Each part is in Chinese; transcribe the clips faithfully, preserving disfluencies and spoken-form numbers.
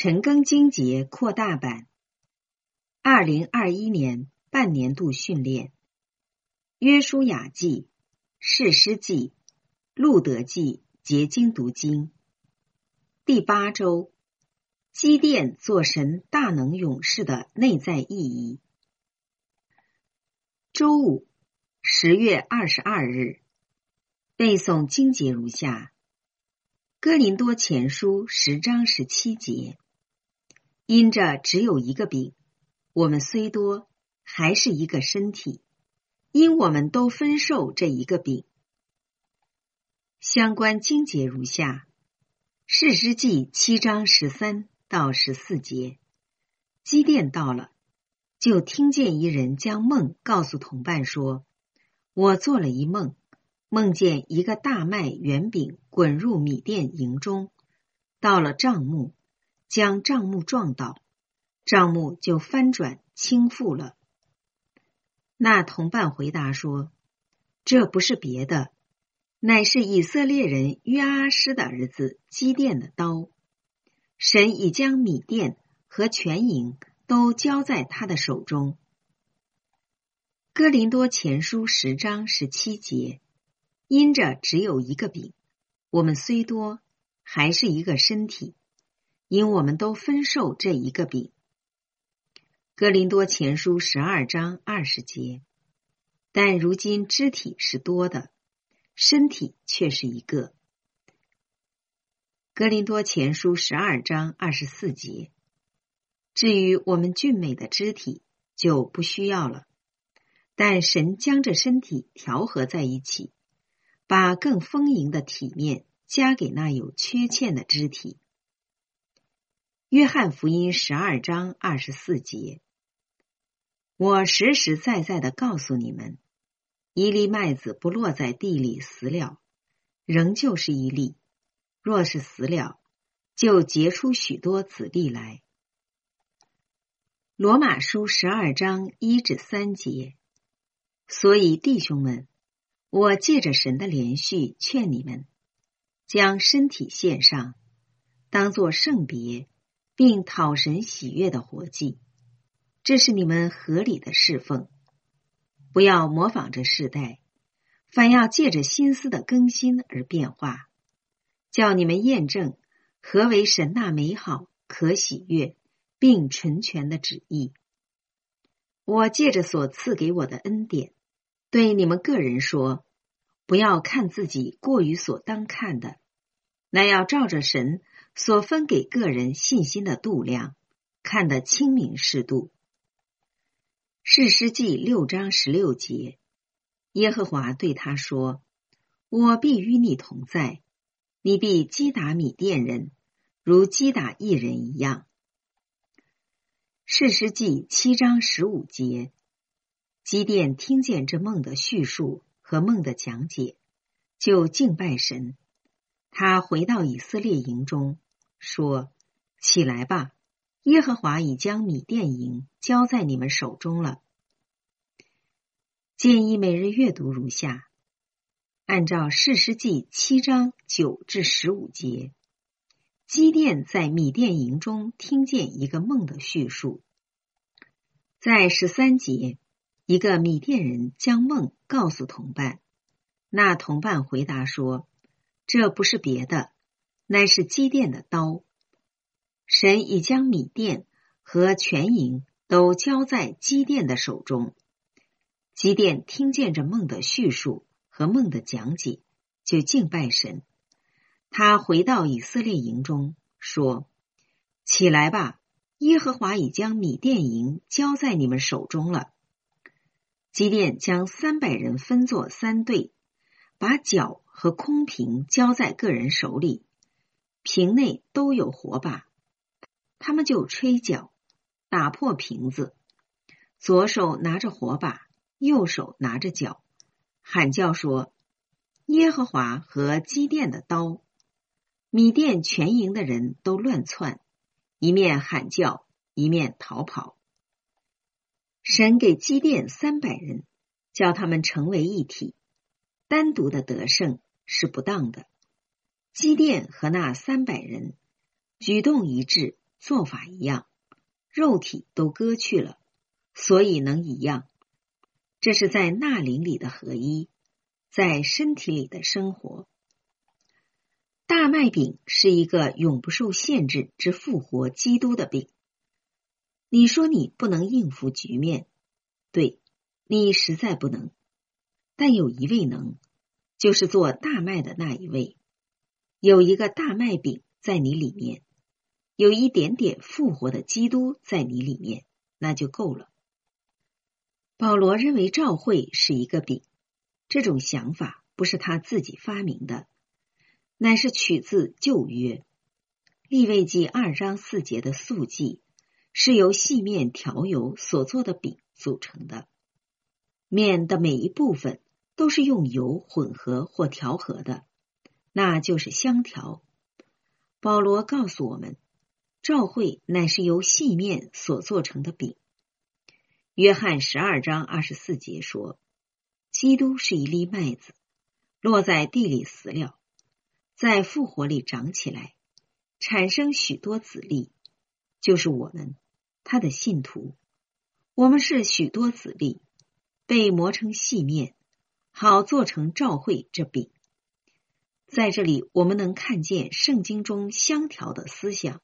陈庚经节扩大版，二零二一年半年度训练。约书亚记、士师记、路德记结经读经。第八周，基甸做神大能勇士的内在意义。周五，十月二十二日，背诵经节如下：哥林多前书十章十七节，因着只有一个饼，我们虽多，还是一个身体，因我们都分受这一个饼。相关经节如下：士师记七章十三到十四节，基甸到了，就听见一人将梦告诉同伴说，我做了一梦，梦见一个大麦圆饼滚入米甸营中，到了帐幕，将帐幕撞倒，帐幕就翻转倾覆了。那同伴回答说，这不是别的，乃是以色列人约阿施的儿子基甸的刀。神已将米甸和全营都交在他的手中。哥林多前书十章十七节，因着只有一个饼，我们虽多，还是一个身体，因我们都分受这一个饼。哥林多前书十二章二十节，但如今肢体是多的，身体却是一个。哥林多前书十二章二十四节，至于我们俊美的肢体就不需要了，但神将这身体调和在一起，把更丰盈的体面加给那有缺欠的肢体。约翰福音十二章二十四节，我实实在在地告诉你们，一粒麦子不落在地里死了，仍旧是一粒；若是死了，就结出许多子粒来。罗马书十二章一至三节，所以弟兄们，我借着神的连续劝你们，将身体献上，当作圣别，并讨神喜悦的活祭，这是你们合理的侍奉。不要模仿这世代，反要借着心思的更新而变化，叫你们验证何为神那美好、可喜悦并纯全的旨意。我借着所赐给我的恩典，对你们个人说，不要看自己过于所当看的，乃要照着神所分给个人信心的度量，看得清明适度。士师记六章十六节，耶和华对他说，我必与你同在，你必击打米甸人，如击打一人一样。士师记七章十五节，基甸听见这梦的叙述和梦的讲解，就敬拜神。他回到以色列营中，说，起来吧，耶和华已将米甸营交在你们手中了。建议每日阅读如下：按照士师记七章九至十五节，基甸在米甸营中听见一个梦的叙述。在十三节，一个米甸人将梦告诉同伴，那同伴回答说，这不是别的，乃是基甸的刀。神已将米甸和全营都交在基甸的手中。基甸听见这梦的叙述和梦的讲解，就敬拜神。他回到以色列营中，说，起来吧，耶和华已将米甸营交在你们手中了。基甸将三百人分作三队，把角和空瓶交在个人手里，瓶内都有火把，他们就吹角，打破瓶子，左手拿着火把，右手拿着角，喊叫说，耶和华和基甸的刀。米甸全营的人都乱窜，一面喊叫，一面逃跑。神给基甸三百人，叫他们成为一体，单独的得胜是不当的。基甸和那三百人举动一致， 做法一样，肉体都割去了，所以能一样。这是在纳灵里的合一，在身体里的生活。大麦饼是一个永不受限制之复活基督的饼。你说你不能应付局面，对，你实在不能。但有一位能，就是做大麦的那一位。有一个大麦饼在你里面，有一点点复活的基督在你里面，那就够了。保罗认为召会是一个饼，这种想法不是他自己发明的，乃是取自旧约。利未记二章四节的素祭是由细面调油所做的饼组成的，面的每一部分都是用油混合或调和的，那就是香调。保罗告诉我们，召会乃是由细面所做成的饼。约翰十二章二十四节说，基督是一粒麦子，落在地里死了，在复活里长起来，产生许多子粒，就是我们，他的信徒。我们是许多子粒，被磨成细面，好做成召会这饼。在这里我们能看见圣经中香调的思想。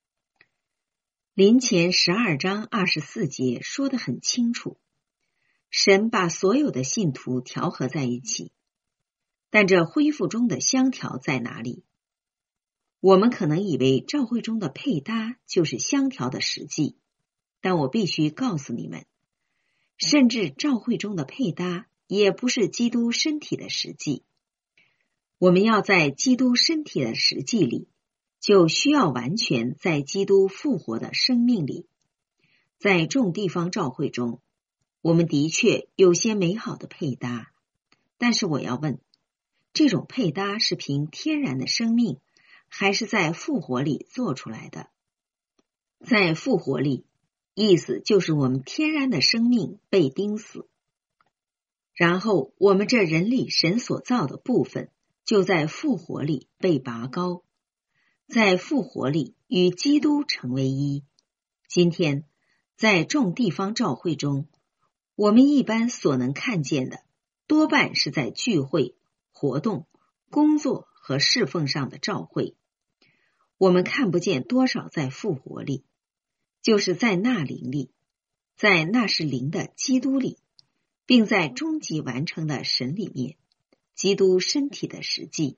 林前十二章二十四节说得很清楚，神把所有的信徒调和在一起，但这恢复中的香调在哪里？我们可能以为召会中的配搭就是香调的实际，但我必须告诉你们，甚至召会中的配搭也不是基督身体的实际。我们要在基督身体的实际里，就需要完全在基督复活的生命里。在众地方召会中，我们的确有些美好的配搭，但是我要问，这种配搭是凭天然的生命，还是在复活里做出来的？在复活里，意思就是我们天然的生命被钉死，然后我们这人里神所造的部分就在复活里被拔高，在复活里与基督成为一。今天在众地方召会中，我们一般所能看见的多半是在聚会、活动、工作和侍奉上的召会，我们看不见多少在复活里，就是在那灵里，在那是灵的基督里，并在终极完成的神里面，基督身体的实际。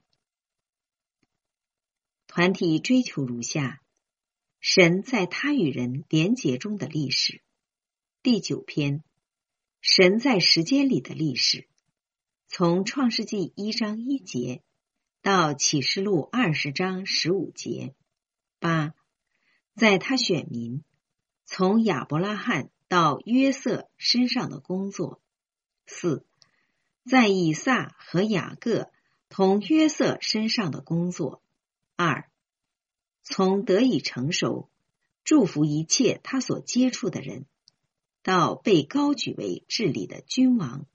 团体追求如下：神在他与人连结中的历史。第九篇，神在时间里的历史，从创世纪一章一节到启示录二十章十五节。八，在他选民，从亚伯拉罕到约瑟身上的工作。四，在以撒和雅各同约瑟身上的工作。二，从得以成熟，祝福一切他所接触的人，到被高举为治理的君王。